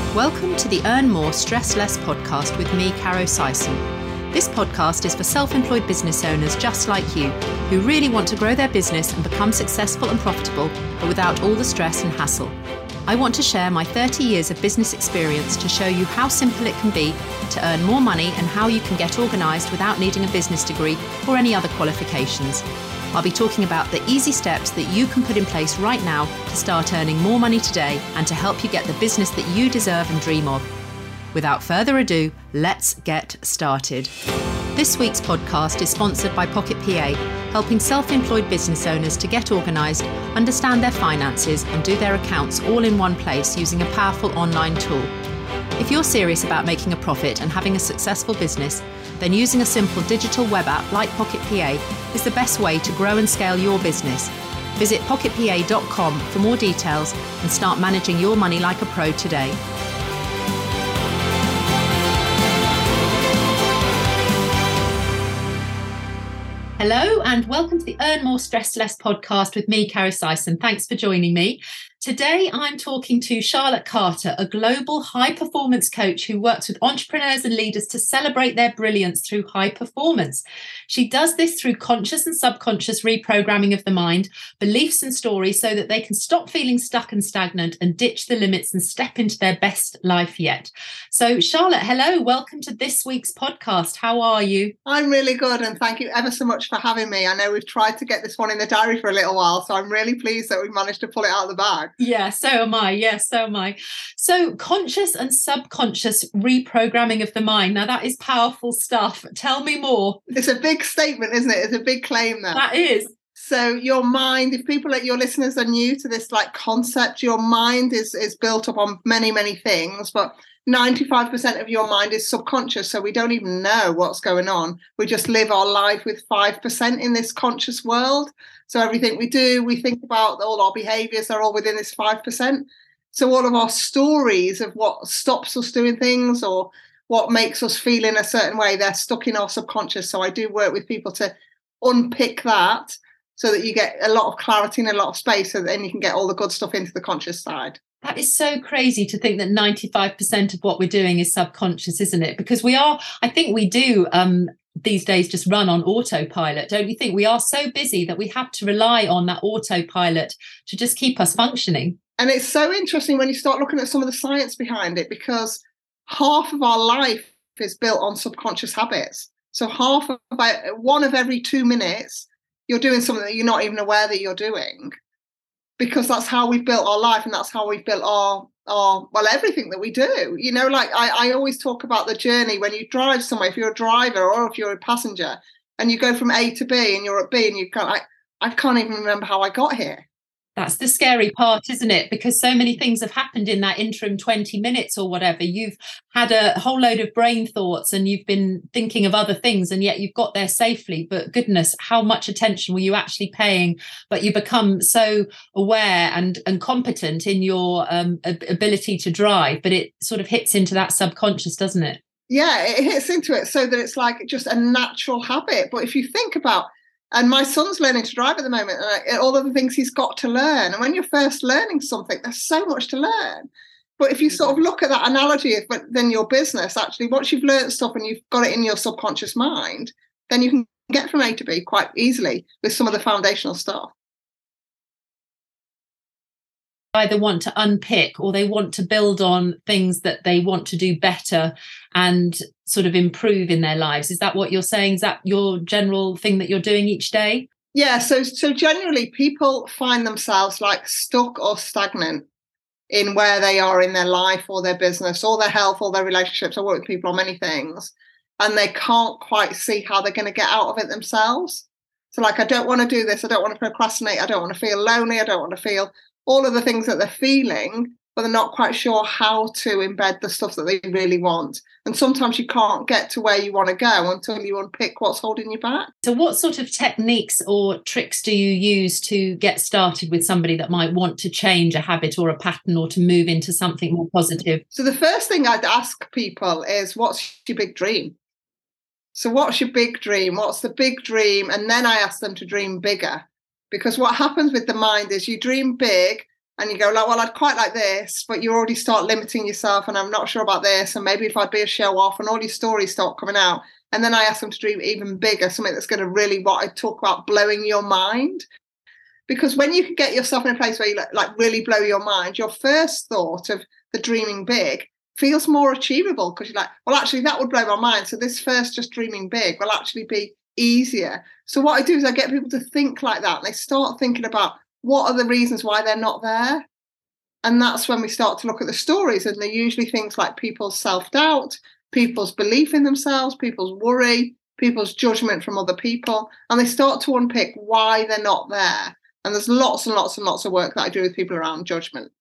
Welcome to the Earn More, Stress Less podcast with me, Caro Sison. This podcast is for self-employed business owners just like you, who really want to grow their business and become successful and profitable, but without all the stress and hassle. I want to share my 30 years of business experience to show you how simple it can be to earn more money and how you can get organised without needing a business degree or any other qualifications. I'll be talking about the easy steps that you can put in place right now to start earning more money today and to help you get the business that you deserve and dream of. Without further ado, let's get started. This week's podcast is sponsored by Pocket PA, helping self-employed business owners to get organised, understand their finances and do their accounts all in one place using a powerful online tool. If you're serious about making a profit and having a successful business, then using a simple digital web app like Pocket PA is the best way to grow and scale your business. Visit pocketpa.com for more details and start managing your money like a pro today. Hello and welcome to the Earn More, Stress Less podcast with me, Caro Sison. Thanks for joining me. Today, I'm talking to Charlotte Carter, a global high-performance coach who works with entrepreneurs and leaders to celebrate their brilliance through high performance. She does this through conscious and subconscious reprogramming of the mind, beliefs and stories so that they can stop feeling stuck and stagnant and ditch the limits and step into their best life yet. So, Charlotte, hello. Welcome to this week's podcast. How are you? I'm really good, and thank you ever so much for having me. I know we've tried to get this one in the diary for a little while, so I'm really pleased that we managed to pull it out of the bag. Yeah, so am I. Yes, so am I. So conscious and subconscious reprogramming of the mind. Now, that is powerful stuff. Tell me more. It's a big statement, isn't it? It's a big claim there. That is. So your mind, if people like your listeners are new to this concept, your mind is built up on many, many things, but 95% of your mind is subconscious. So we don't even know what's going on. We just live our life with 5% in this conscious world. So everything we do, we think about, all our behaviors are all within this 5%. So all of our stories of what stops us doing things or what makes us feel in a certain way, they're stuck in our subconscious. So I do work with people to unpick that so that you get a lot of clarity and a lot of space, so then you can get all the good stuff into the conscious side. That is so crazy to think that 95% of what we're doing is subconscious, isn't it? Because I think we do these days just run on autopilot. Don't you think? We are so busy that we have to rely on that autopilot to just keep us functioning. And it's so interesting when you start looking at some of the science behind it, because half of our life is built on subconscious habits. So about 1 of every 2 minutes, you're doing something that you're not even aware that you're doing, because that's how we've built our life and that's how we've built our everything that we do. You know, I always talk about the journey when you drive somewhere, if you're a driver or if you're a passenger and you go from A to B and you're at B and I can't even remember how I got here. That's the scary part, isn't it? Because so many things have happened in that interim 20 minutes or whatever. You've had a whole load of brain thoughts and you've been thinking of other things and yet you've got there safely. But goodness, how much attention were you actually paying? But you become so aware and competent in your ability to drive, but it sort of hits into that subconscious, doesn't it? Yeah, it hits into it so that it's like just a natural habit. But if you think about, and my son's learning to drive at the moment, and all of the things he's got to learn. And when you're first learning something, there's so much to learn. But if you sort of look at that analogy of then your business, actually, once you've learned stuff and you've got it in your subconscious mind, then you can get from A to B quite easily with some of the foundational stuff. Either want to unpick or they want to build on things that they want to do better and sort of improve in their lives. Is that what you're saying? Is that your general thing that you're doing each day? Yeah. So generally people find themselves stuck or stagnant in where they are in their life or their business or their health or their relationships. I work with people on many things and they can't quite see how they're going to get out of it themselves. So I don't want to do this. I don't want to procrastinate. I don't want to feel lonely. I don't want to feel all of the things that they're feeling, but they're not quite sure how to embed the stuff that they really want. And sometimes you can't get to where you want to go until you unpick what's holding you back. So what sort of techniques or tricks do you use to get started with somebody that might want to change a habit or a pattern or to move into something more positive? So the first thing I'd ask people is, what's your big dream? So what's your big dream? What's the big dream? And then I ask them to dream bigger. Because what happens with the mind is you dream big and you go like, well, I'd quite like this, but you already start limiting yourself, and I'm not sure about this, and maybe if I'd be a show off, and all your stories start coming out. And then I ask them to dream even bigger, something that's going to really, what I talk about, blowing your mind. Because when you can get yourself in a place where you like really blow your mind, your first thought of the dreaming big feels more achievable, because you're like, well, actually that would blow my mind. So this first just dreaming big will actually be easier. So what I do is I get people to think like that, and they start thinking about what are the reasons why they're not there. And that's when we start to look at the stories, and they're usually things like people's self-doubt, people's belief in themselves, people's worry, people's judgment from other people, and they start to unpick why they're not there. And there's lots and lots and lots of work that I do with people around judgment.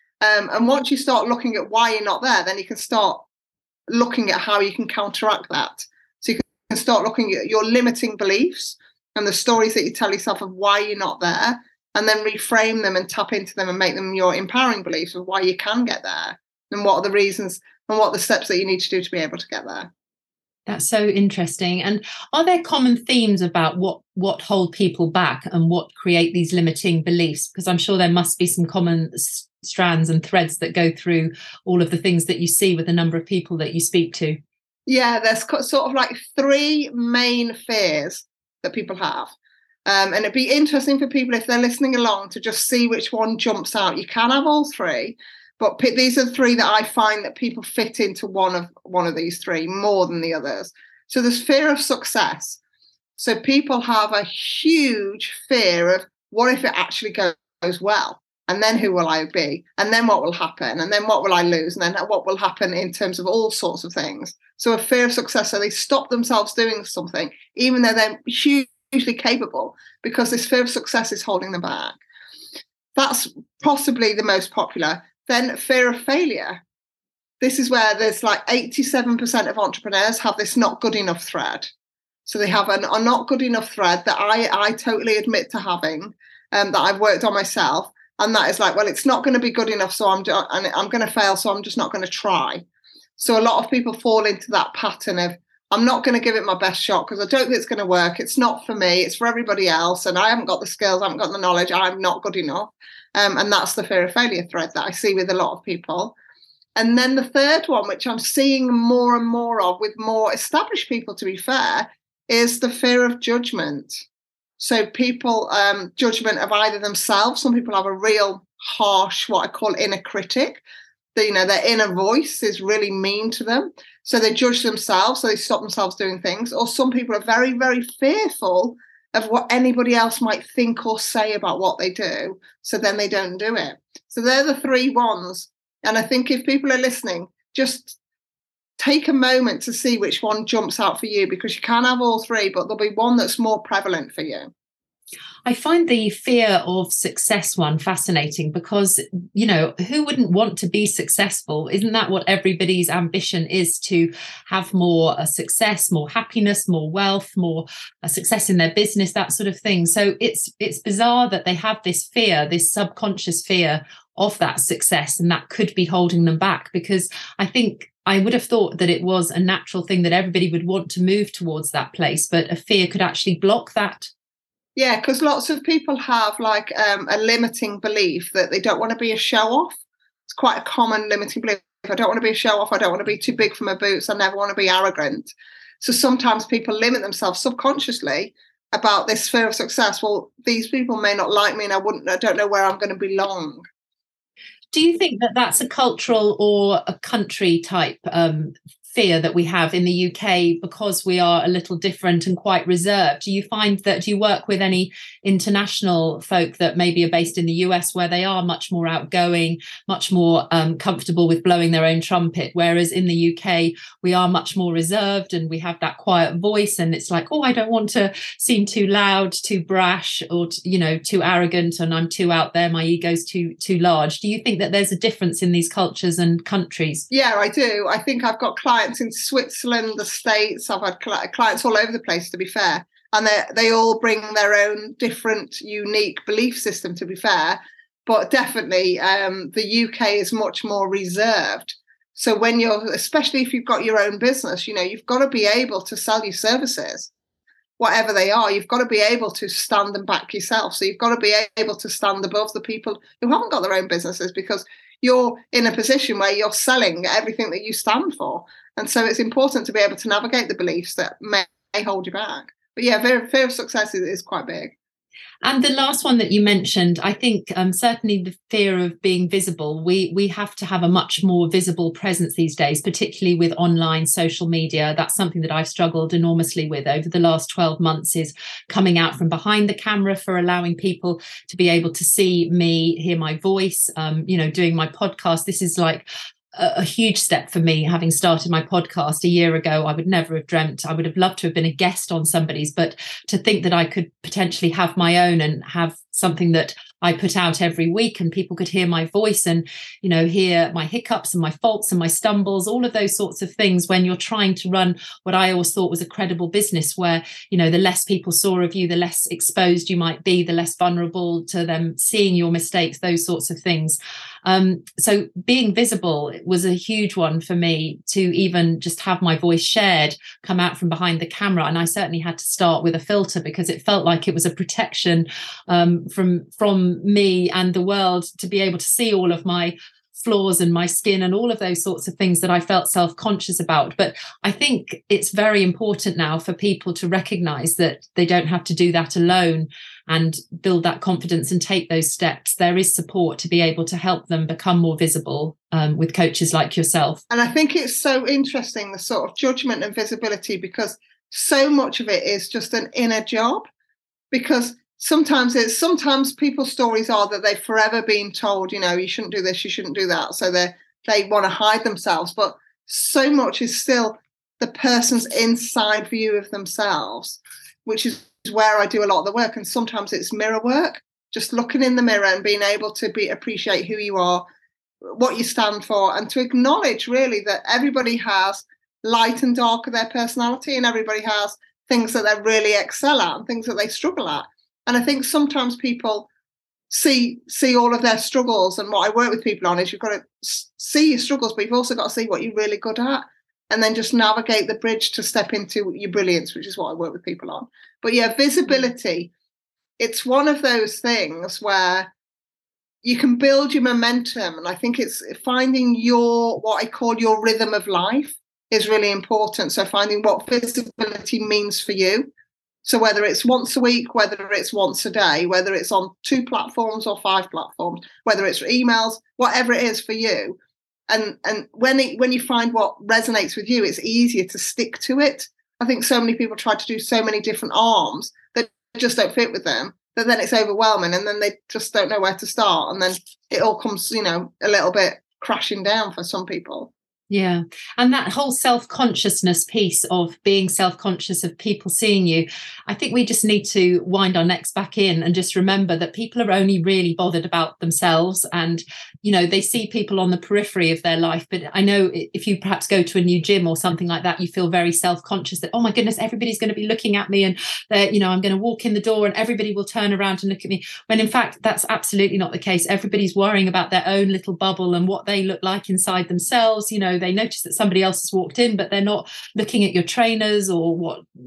And once you start looking at why you're not there, then you can start looking at how you can counteract that. So you can start looking at your limiting beliefs and the stories that you tell yourself of why you're not there, and then reframe them and tap into them and make them your empowering beliefs of why you can get there, and what are the reasons and what are the steps that you need to do to be able to get there. That's so interesting. And are there common themes about what hold people back and what create these limiting beliefs? Because I'm sure there must be some common strands and threads that go through all of the things that you see with the number of people that you speak to. Yeah, there's sort of like three main fears that people have. And it'd be interesting for people, if they're listening along, to just see which one jumps out. You can have all three, but these are the three that I find that people fit into one of these three more than the others. So there's fear of success. So people have a huge fear of, what if it actually goes well? And then who will I be? And then what will happen? And then what will I lose? And then what will happen in terms of all sorts of things? So a fear of success. So they stop themselves doing something, even though they're hugely capable, because this fear of success is holding them back. That's possibly the most popular. Then fear of failure. This is where there's like 87% of entrepreneurs have this not good enough thread. So they have a not good enough thread that I totally admit to having, that I've worked on myself. And that is like, well, it's not going to be good enough, so I'm going to fail, so I'm just not going to try. So a lot of people fall into that pattern of, I'm not going to give it my best shot because I don't think it's going to work. It's not for me. It's for everybody else. And I haven't got the skills. I haven't got the knowledge. I'm not good enough. And that's the fear of failure thread that I see with a lot of people. And then the third one, which I'm seeing more and more of with more established people, to be fair, is the fear of judgment. So people, judgment of either themselves. Some people have a real harsh, what I call inner critic. Their inner voice is really mean to them. So they judge themselves, so they stop themselves doing things. Or some people are very, very fearful of what anybody else might think or say about what they do. So then they don't do it. So they're the three ones. And I think if people are listening, just take a moment to see which one jumps out for you, because you can have all three, but there'll be one that's more prevalent for you. I find the fear of success one fascinating because, who wouldn't want to be successful? Isn't that what everybody's ambition is, to have more success, more happiness, more wealth, more success in their business, that sort of thing? So it's bizarre that they have this fear, this subconscious fear of that success, and that could be holding them back, because I would have thought that it was a natural thing that everybody would want to move towards that place, but a fear could actually block that. Yeah, because lots of people have like a limiting belief that they don't want to be a show-off. It's quite a common limiting belief. I don't want to be a show-off. I don't want to be too big for my boots. I never want to be arrogant. So sometimes people limit themselves subconsciously about this fear of success. Well, these people may not like me, and I don't know where I'm going to belong. Do you think that that's a cultural or a country type fear that we have in the UK, because we are a little different and quite reserved? Do you work with any international folk that maybe are based in the US, where they are much more outgoing, much more comfortable with blowing their own trumpet, whereas in the UK we are much more reserved and we have that quiet voice, and it's like, oh, I don't want to seem too loud, too brash, or too arrogant, and I'm too out there, my ego's too large? Do you think that there's a difference in these cultures and countries? Yeah, I do. I think I've got clients in Switzerland, the States. I've had clients all over the place, to be fair, and they all bring their own different, unique belief system, to be fair. But definitely, the UK is much more reserved. So especially if you've got your own business, you've got to be able to sell your services. whatever they are, you've got to be able to stand and back yourself. So you've got to be able to stand above the people who haven't got their own businesses, because you're in a position where you're selling everything that you stand for. And so it's important to be able to navigate the beliefs that may hold you back. But yeah, fear of success is quite big. And the last one that you mentioned, I think certainly the fear of being visible. We have to have a much more visible presence these days, particularly with online social media. That's something that I've struggled enormously with over the last 12 months, is coming out from behind the camera, for allowing people to be able to see me, hear my voice, doing my podcast. This is like a huge step for me, having started my podcast a year ago. I would never have dreamt. I would have loved to have been a guest on somebody's, but to think that I could potentially have my own and have something that I put out every week, and people could hear my voice and, hear my hiccups and my faults and my stumbles, all of those sorts of things, when you're trying to run what I always thought was a credible business, where, the less people saw of you, the less exposed you might be, the less vulnerable to them seeing your mistakes, those sorts of things. So being visible was a huge one for me, to even just have my voice shared, come out from behind the camera. And I certainly had to start with a filter, because it felt like it was a protection from me and the world, to be able to see all of my flaws and my skin and all of those sorts of things that I felt self-conscious about. But I think it's very important now for people to recognize that they don't have to do that alone and build that confidence and take those steps. There is support to be able to help them become more visible, with coaches like yourself. And I think it's so interesting, the sort of judgment and visibility, because so much of it is just an inner job. Because sometimes people's stories are that they've forever been told, you shouldn't do this, you shouldn't do that. So they want to hide themselves. But so much is still the person's inside view of themselves, which is where I do a lot of the work. And sometimes it's mirror work, just looking in the mirror and being able to appreciate who you are, what you stand for, and to acknowledge really that everybody has light and dark of their personality, and everybody has things that they really excel at and things that they struggle at. And I think sometimes people see all of their struggles, and what I work with people on is you've got to see your struggles, but you've also got to see what you're really good at, and then just navigate the bridge to step into your brilliance, which is what I work with people on. But yeah, visibility, it's one of those things where you can build your momentum. And I think it's finding what I call your rhythm of life is really important. So finding what visibility means for you. So whether it's once a week, whether it's once a day, whether it's on 2 platforms or 5 platforms, whether it's emails, whatever it is for you. And when you find what resonates with you, it's easier to stick to it. I think so many people try to do so many different arms that just don't fit with them, that then it's overwhelming, and then they just don't know where to start. And then it all comes, a little bit crashing down for some people. Yeah. And that whole self-consciousness piece of being self-conscious of people seeing you, I think we just need to wind our necks back in and just remember that people are only really bothered about themselves, and, they see people on the periphery of their life. But I know if you perhaps go to a new gym or something like that, you feel very self-conscious that, oh my goodness, everybody's going to be looking at me, and I'm going to walk in the door and everybody will turn around and look at me. When in fact, that's absolutely not the case. Everybody's worrying about their own little bubble and what they look like inside themselves. They notice that somebody else has walked in, but they're not looking at your trainers or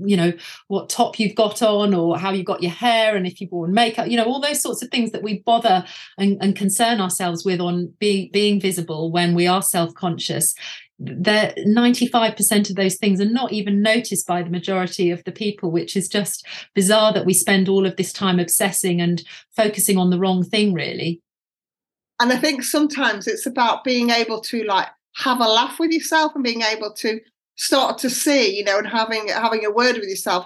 what top you've got on or how you got your hair and if you've worn makeup, all those sorts of things that we bother and concern ourselves with on being visible when we are self-conscious. The 95% of those things are not even noticed by the majority of the people, which is just bizarre that we spend all of this time obsessing and focusing on the wrong thing, really. And I think sometimes it's about being able to have a laugh with yourself and being able to start to see, and having a word with yourself,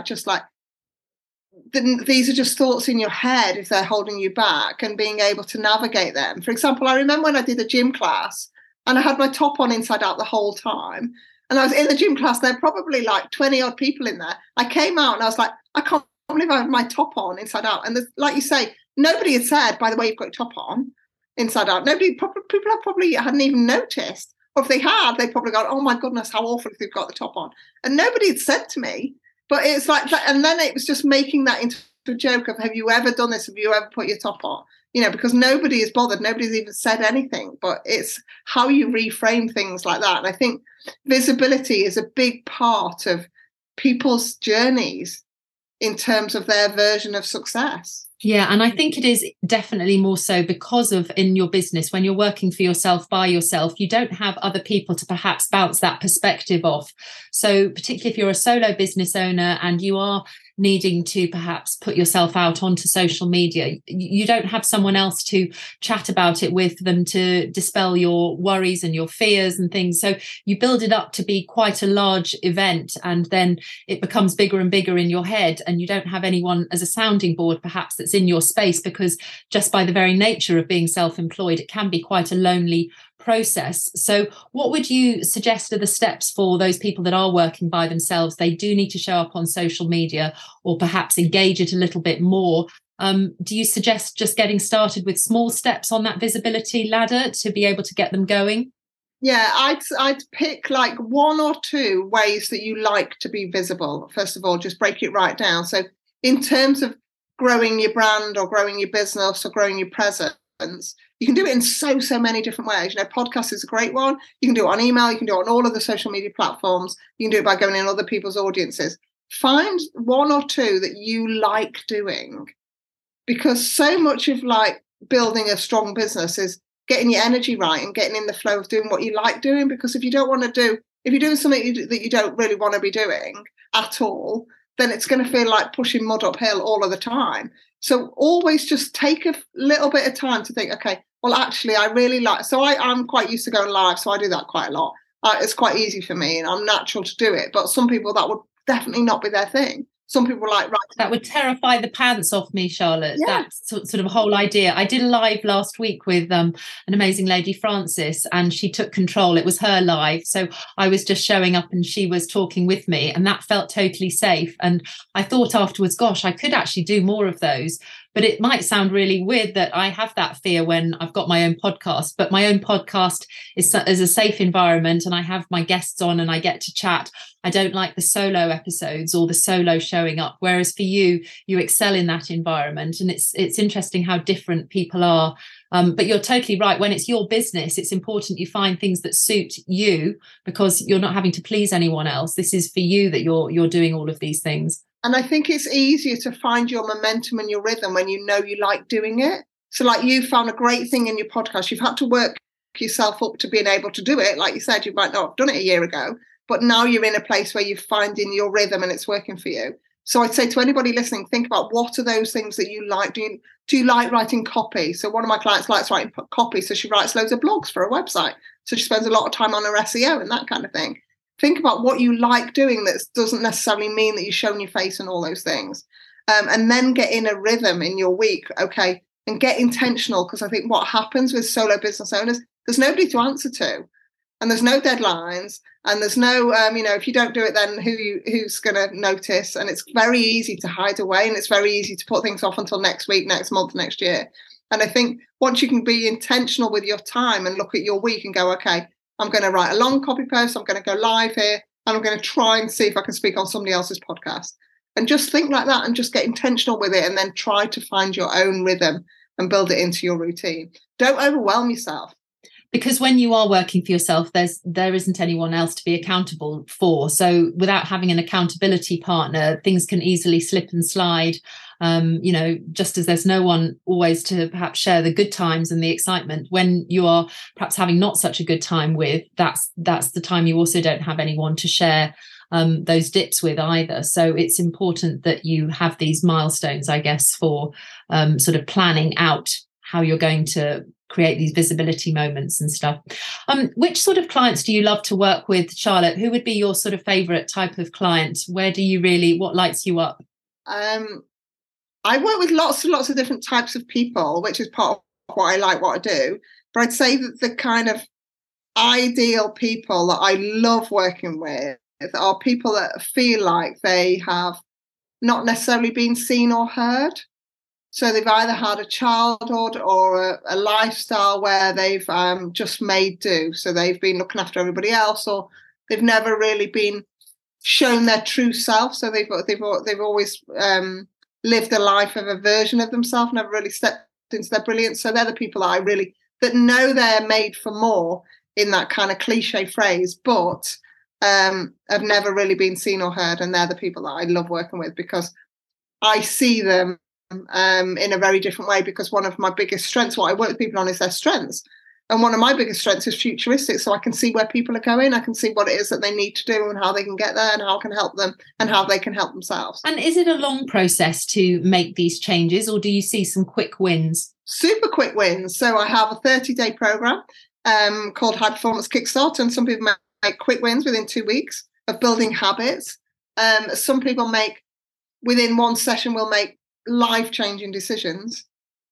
these are just thoughts in your head if they're holding you back, and being able to navigate them. For example, I remember when I did a gym class and I had my top on inside out the whole time, and I was in the gym class, there were probably 20 odd people in there. I came out and I was like, I can't believe I have my top on inside out. And like you say, nobody had said, by the way, you've got your top on inside out. People probably hadn't even noticed, or if they had, they'd probably gone, oh my goodness, how awful if they've got the top on. And nobody had said to me, but it's like that. And then it was just making that into a joke of, have you ever done this? Have you ever put your top on? Because nobody is bothered, nobody's even said anything, but it's how you reframe things like that. And I think visibility is a big part of people's journeys in terms of their version of success. Yeah, and I think it is definitely more so because of in your business, when you're working for yourself by yourself, you don't have other people to perhaps bounce that perspective off. So particularly if you're a solo business owner and you are needing to perhaps put yourself out onto social media, you don't have someone else to chat about it with, them to dispel your worries and your fears and things. So you build it up to be quite a large event, and then it becomes bigger and bigger in your head, and you don't have anyone as a sounding board perhaps that's in your space, because just by the very nature of being self-employed, it can be quite a lonely process. So what would you suggest are the steps for those people that are working by themselves? They do need to show up on social media or perhaps engage it a little bit more. Do you suggest just getting started with small steps on that visibility ladder to be able to get them going? Yeah, I'd pick like one or two ways that you like to be visible. First of all, just break it right down. So in terms of growing your brand or growing your business or growing your presence, you can do it in so many different ways. Podcast is a great one. You can do it on email. You can do it on all of the social media platforms. You can do it by going in other people's audiences. Find one or two that you like doing, because so much of like building a strong business is getting your energy right and getting in the flow of doing what you like doing. Because if you're doing something that you don't really want to be doing at all, then it's going to feel like pushing mud uphill all of the time. So always just take a little bit of time to think, okay, well, actually, I really like, so I'm quite used to going live, so I do that quite a lot. It's quite easy for me and I'm natural to do it. But some people, that would definitely not be their thing. Some people like writing. That would terrify the pants off me, Charlotte. Yeah. That sort of whole idea. I did a live last week with an amazing lady, Frances, and she took control. It was her live. So I was just showing up and she was talking with me, and that felt totally safe. And I thought afterwards, gosh, I could actually do more of those. But it might sound really weird that I have that fear when I've got my own podcast, but my own podcast is a safe environment and I have my guests on and I get to chat. I don't like the solo episodes or the solo showing up, whereas for you, you excel in that environment. And it's interesting how different people are. But you're totally right. When it's your business, it's important you find things that suit you, because you're not having to please anyone else. This is for you that you're doing all of these things. And I think it's easier to find your momentum and your rhythm when you know you like doing it. So like you found a great thing in your podcast. You've had to work yourself up to being able to do it. Like you said, you might not have done it a year ago, but now you're in a place where you're finding your rhythm and it's working for you. So I'd say to anybody listening, think about what are those things that you like doing. Do you like writing copy? So one of my clients likes writing copy. So she writes loads of blogs for a website. So she spends a lot of time on her SEO and that kind of thing. Think about what you like doing that doesn't necessarily mean that you're showing your face and all those things. And then get in a rhythm in your week, okay, and get intentional. Because I think what happens with solo business owners, there's nobody to answer to. And there's no deadlines. And there's no, if you don't do it, then who's going to notice? And it's very easy to hide away. And it's very easy to put things off until next week, next month, next year. And I think once you can be intentional with your time and look at your week and go, okay, I'm going to write a long copy post. I'm going to go live here. And I'm going to try and see if I can speak on somebody else's podcast. And just think like that and just get intentional with it. And then try to find your own rhythm and build it into your routine. Don't overwhelm yourself. Because when you are working for yourself, there isn't anyone else to be accountable for. So without having an accountability partner, things can easily slip and slide. Just as there's no one always to perhaps share the good times and the excitement, when you are perhaps having not such a good time with, that's the time you also don't have anyone to share those dips with either. So it's important that you have these milestones, I guess, for sort of planning out how you're going to create these visibility moments and stuff. Which sort of clients do you love to work with, Charlotte? Who would be your sort of favorite type of client? What lights you up? I work with lots and lots of different types of people, which is part of what I like, what I do. But I'd say that the kind of ideal people that I love working with are people that feel like they have not necessarily been seen or heard. So they've either had a childhood or a lifestyle where they've just made do. So they've been looking after everybody else, or they've never really been shown their true self. So they've always lived a life of a version of themselves, never really stepped into their brilliance. So they're the people that know they're made for more, in that kind of cliche phrase, but have never really been seen or heard. And they're the people that I love working with, because I see them in a very different way, because one of my biggest strengths, what I work with people on, is their strengths. And one of my biggest strengths is futuristic. So I can see where people are going. I can see what it is that they need to do and how they can get there and how I can help them and how they can help themselves. And is it a long process to make these changes, or do you see some quick wins? Super quick wins. So I have a 30-day program called High Performance Kickstart. And some people make quick wins within 2 weeks of building habits. Some people within one session, will make life-changing decisions.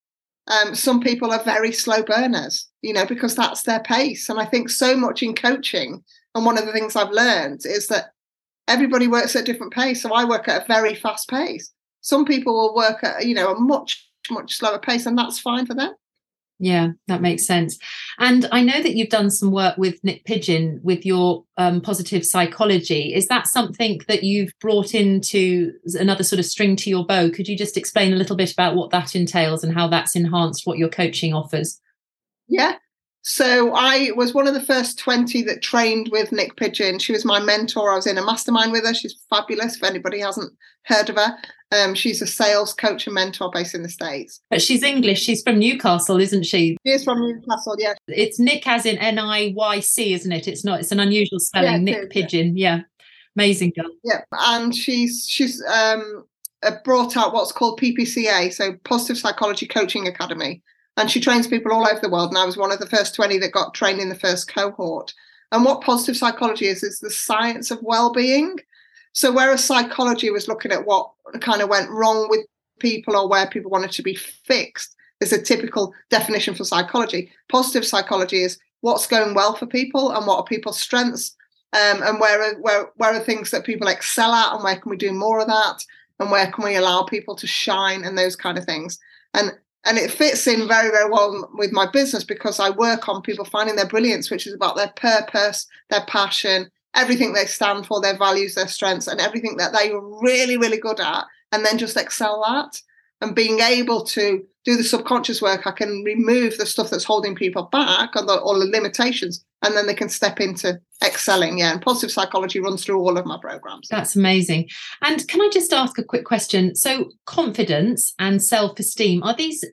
Some people are very slow burners, because that's their pace. And I think so much in coaching, and one of the things I've learned is that everybody works at a different pace. So I work at a very fast pace. Some people will work at, a much, much slower pace, and that's fine for them. Yeah, that makes sense. And I know that you've done some work with Nick Pigeon with your positive psychology. Is that something that you've brought into another sort of string to your bow? Could you just explain a little bit about what that entails and how that's enhanced what your coaching offers? Yeah. So I was one of the first 20 that trained with Nick Pigeon. She was my mentor. I was in a mastermind with her. She's fabulous. If anybody hasn't heard of her, she's a sales coach and mentor based in the States. But she's English. She's from Newcastle, isn't she? She is from Newcastle, yeah. It's Nick as in N-I-Y-C, isn't it? It's not. It's an unusual spelling. Yeah, Nick Pigeon. Yeah. Amazing girl. Yeah. And she's brought out what's called PPCA, so Positive Psychology Coaching Academy. And she trains people all over the world. And I was one of the first 20 that got trained in the first cohort. And what positive psychology is the science of well-being. So whereas psychology was looking at what kind of went wrong with people or where people wanted to be fixed, is a typical definition for psychology. Positive psychology is what's going well for people and what are people's strengths, and where are things that people excel at, and where can we do more of that, and where can we allow people to shine, and those kind of things. And it fits in very, very well with my business, because I work on people finding their brilliance, which is about their purpose, their passion, everything they stand for, their values, their strengths, and everything that they are really, really good at, and then just excel at. And being able to do the subconscious work, I can remove the stuff that's holding people back, or the limitations, and then they can step into excelling. Yeah, and positive psychology runs through all of my programs. That's amazing. And can I just ask a quick question? So confidence and self-esteem, are these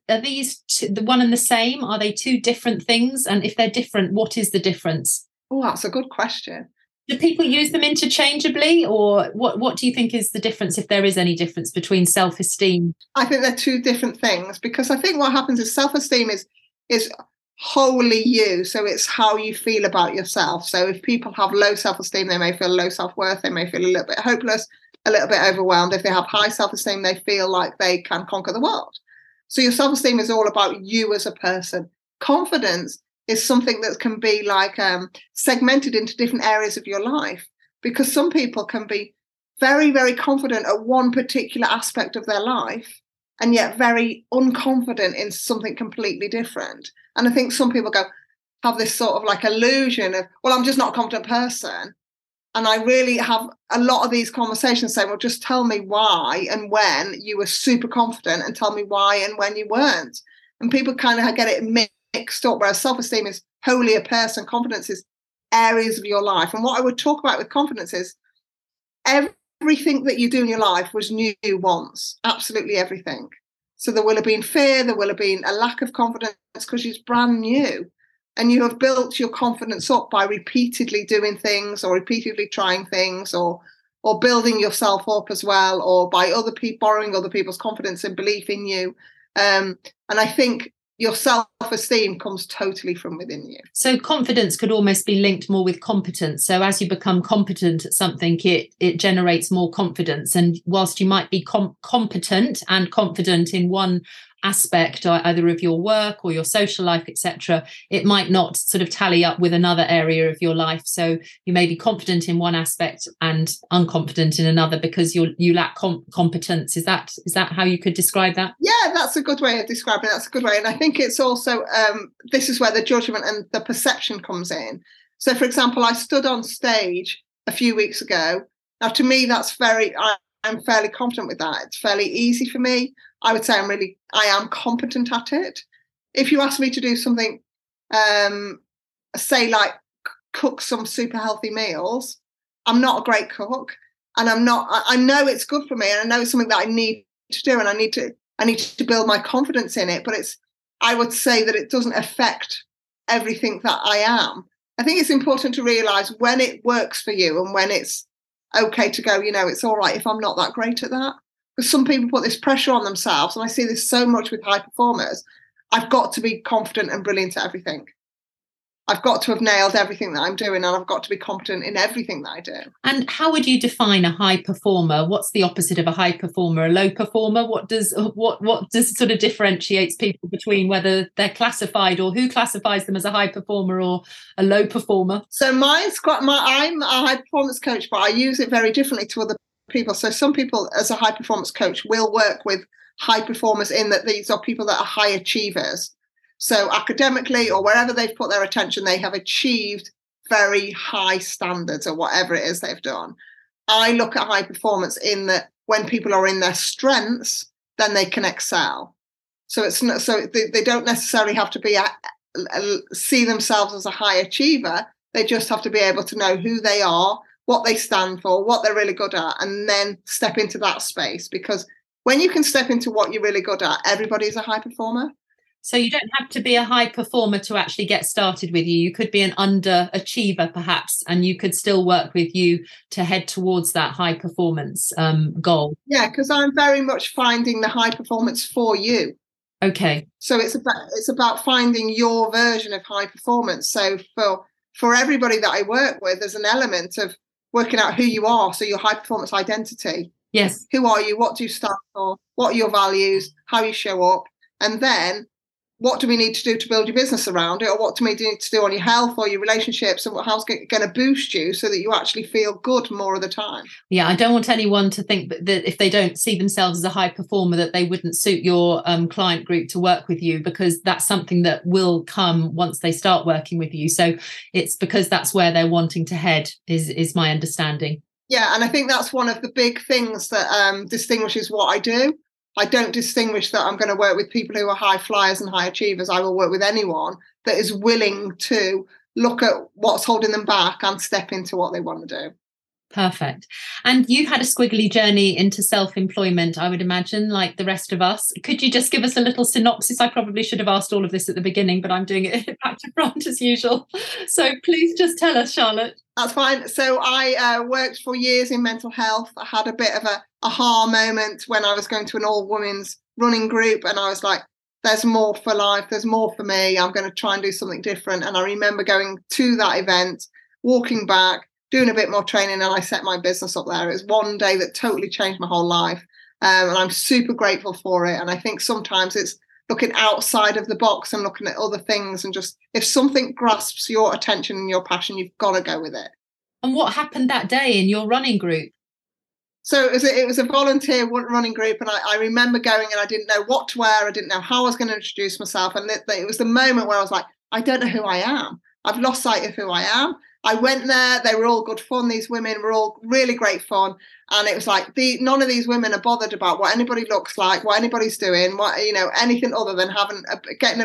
the one and the same? Are they two different things? And if they're different, what is the difference? Oh, that's a good question. Do people use them interchangeably, or what do you think is the difference, if there is any difference, between self-esteem? I think they're two different things, because I think what happens is self-esteem is wholly you. So it's how you feel about yourself. So if people have low self-esteem, they may feel low self-worth. They may feel a little bit hopeless, a little bit overwhelmed. If they have high self-esteem, they feel like they can conquer the world. So your self-esteem is all about you as a person. Confidence is something that can be like segmented into different areas of your life, because some people can be very, very confident at one particular aspect of their life and yet very unconfident in something completely different. And I think some people have this sort of like illusion of, well, I'm just not a confident person. And I really have a lot of these conversations saying, well, just tell me why and when you were super confident, and tell me why and when you weren't. And people kind of get it mixed up, whereas self-esteem is wholly a person, confidence is areas of your life. And what I would talk about with confidence is everything that you do in your life was new once, absolutely everything. So there will have been fear, there will have been a lack of confidence, because it's brand new. And you have built your confidence up by repeatedly doing things, or repeatedly trying things, or building yourself up as well, or by other people, borrowing other people's confidence and belief in you. And I think your self-esteem comes totally from within you. So confidence could almost be linked more with competence. So as you become competent at something, it generates more confidence. And whilst you might be competent and confident in one aspect, either of your work or your social life, etc., it might not sort of tally up with another area of your life. So you may be confident in one aspect and unconfident in another because you lack competence. Is that how you could describe that? Yeah, that's a good way of describing it. That's a good way. And I think it's also this is where the judgment and the perception comes in. So, for example, I stood on stage a few weeks ago. Now, to me, I'm fairly confident with that. It's fairly easy for me. I would say I am competent at it. If you ask me to do something, say like cook some super healthy meals, I'm not a great cook, and I know it's good for me, and I know it's something that I need to do, and I need to build my confidence in it. But I would say that it doesn't affect everything that I am. I think it's important to realize when it works for you and when it's okay to go, it's all right if I'm not that great at that. Because some people put this pressure on themselves, and I see this so much with high performers. I've got to be confident and brilliant at everything. I've got to have nailed everything that I'm doing, and I've got to be competent in everything that I do. And how would you define a high performer? What's the opposite of a high performer? A low performer? What does sort of differentiates people between whether they're classified, or who classifies them as a high performer or a low performer? So I'm a high performance coach, but I use it very differently to other people. So some people, as a high performance coach, will work with high performers in that these are people that are high achievers. So academically or wherever they've put their attention, they have achieved very high standards or whatever it is they've done. I look at high performance in that when people are in their strengths, then they can excel. So it's not, so they don't necessarily have to be see themselves as a high achiever. They just have to be able to know who they are, what they stand for, what they're really good at, and then step into that space. Because when you can step into what you're really good at, everybody's a high performer. So you don't have to be a high performer to actually get started with you. You could be an underachiever, perhaps, and you could still work with you to head towards that high performance goal. Yeah, because I'm very much finding the high performance for you. Okay. So it's about finding your version of high performance. So for everybody that I work with, there's an element of working out who you are. So your high performance identity. Yes. Who are you? What do you stand for? What are your values? How you show up? And then what do we need to do to build your business around it? Or what do we need to do on your health or your relationships? And how's it going to boost you so that you actually feel good more of the time? Yeah, I don't want anyone to think that if they don't see themselves as a high performer, that they wouldn't suit your client group to work with you, because that's something that will come once they start working with you. So it's because that's where they're wanting to head, is my understanding. Yeah, and I think that's one of the big things that distinguishes what I do. I don't distinguish that I'm going to work with people who are high flyers and high achievers. I will work with anyone that is willing to look at what's holding them back and step into what they want to do. Perfect. And you had a squiggly journey into self-employment, I would imagine, like the rest of us. Could you just give us a little synopsis? I probably should have asked all of this at the beginning, but I'm doing it back to front as usual. So please just tell us, Charlotte. That's fine. So I worked for years in mental health. I had a bit of a aha moment when I was going to an all-women's running group, and I was like, there's more for life. There's more for me. I'm going to try and do something different. And I remember going to that event, walking back, doing a bit more training, and I set my business up there. It was one day that totally changed my whole life. And I'm super grateful for it. And I think sometimes it's looking outside of the box and looking at other things, and just, if something grasps your attention and your passion, you've got to go with it. And what happened that day in your running group? So it was a volunteer running group, and I remember going, and I didn't know what to wear. I didn't know how I was going to introduce myself. And it was the moment where I was like, I don't know who I am. I've lost sight of who I am. I went there. They were all good fun. These women were all really great fun. And it was like, none of these women are bothered about what anybody looks like, what anybody's doing, anything other than having a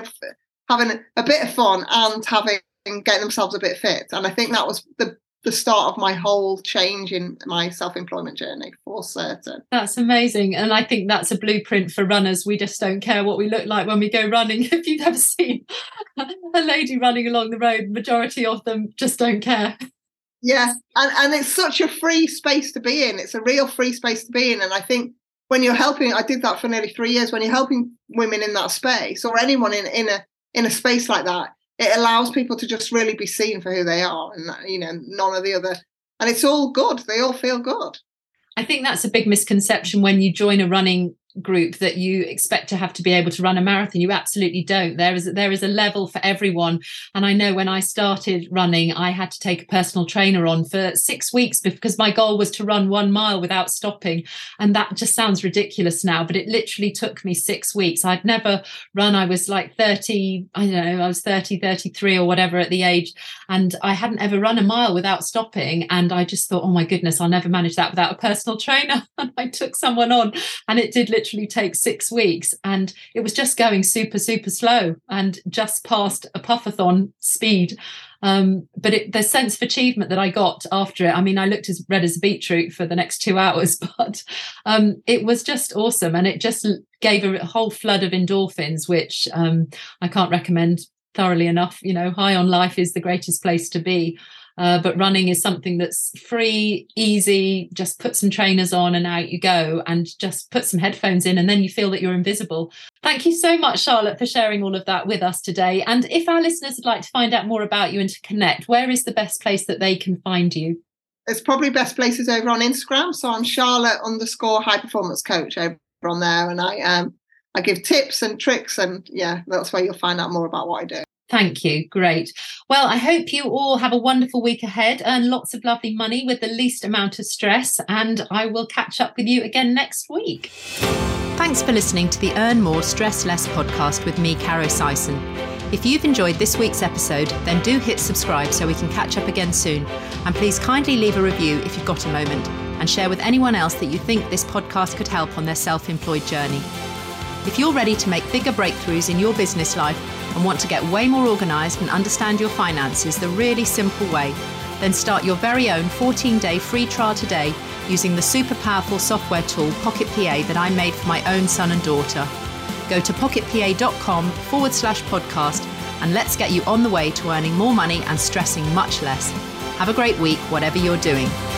bit of fun and getting themselves a bit fit. And I think that was the start of my whole change in my self-employment journey, for certain. That's amazing. And I think that's a blueprint for runners. We just don't care what we look like when we go running. If you've ever seen a lady running along the road, majority of them just don't care. Yeah, and it's such a free space to be in. It's a real free space to be in. And I think when you're helping, I did that for nearly 3 years, when you're helping women in that space, or anyone in a space like that, it allows people to just really be seen for who they are, and none of the other, and it's all good. They all feel good. I think that's a big misconception when you join a running group, that you expect to have to be able to run a marathon. You absolutely don't. There is a level for everyone. And I know when I started running, I had to take a personal trainer on for 6 weeks because my goal was to run 1 mile without stopping. And that just sounds ridiculous now, but it literally took me 6 weeks. I'd never run. I was like 30, I don't know, I was 30, 33 or whatever at the age. And I hadn't ever run a mile without stopping. And I just thought, oh my goodness, I'll never manage that without a personal trainer. And I took someone on, and it did literally take 6 weeks, and it was just going super, super slow and just past a puffathon speed. But the sense of achievement that I got after it, I mean, I looked as red as a beetroot for the next 2 hours, but it was just awesome. And it just gave a whole flood of endorphins, which I can't recommend thoroughly enough. High on life is the greatest place to be. But running is something that's free, easy, just put some trainers on and out you go, and just put some headphones in and then you feel that you're invisible. Thank you so much, Charlotte, for sharing all of that with us today. And if our listeners would like to find out more about you and to connect, where is the best place that they can find you? It's probably best places over on Instagram. So I'm Charlotte_high performance coach over on there. And I give tips and tricks, and that's where you'll find out more about what I do. Thank you. Great. Well, I hope you all have a wonderful week ahead, earn lots of lovely money with the least amount of stress, and I will catch up with you again next week. Thanks for listening to the Earn More, Stress Less podcast with me, Caro Syson. If you've enjoyed this week's episode, then do hit subscribe so we can catch up again soon. And please kindly leave a review if you've got a moment, and share with anyone else that you think this podcast could help on their self-employed journey. If you're ready to make bigger breakthroughs in your business life and want to get way more organised and understand your finances the really simple way, then start your very own 14-day free trial today using the super powerful software tool Pocket PA that I made for my own son and daughter. Go to pocketpa.com/podcast and let's get you on the way to earning more money and stressing much less. Have a great week, whatever you're doing.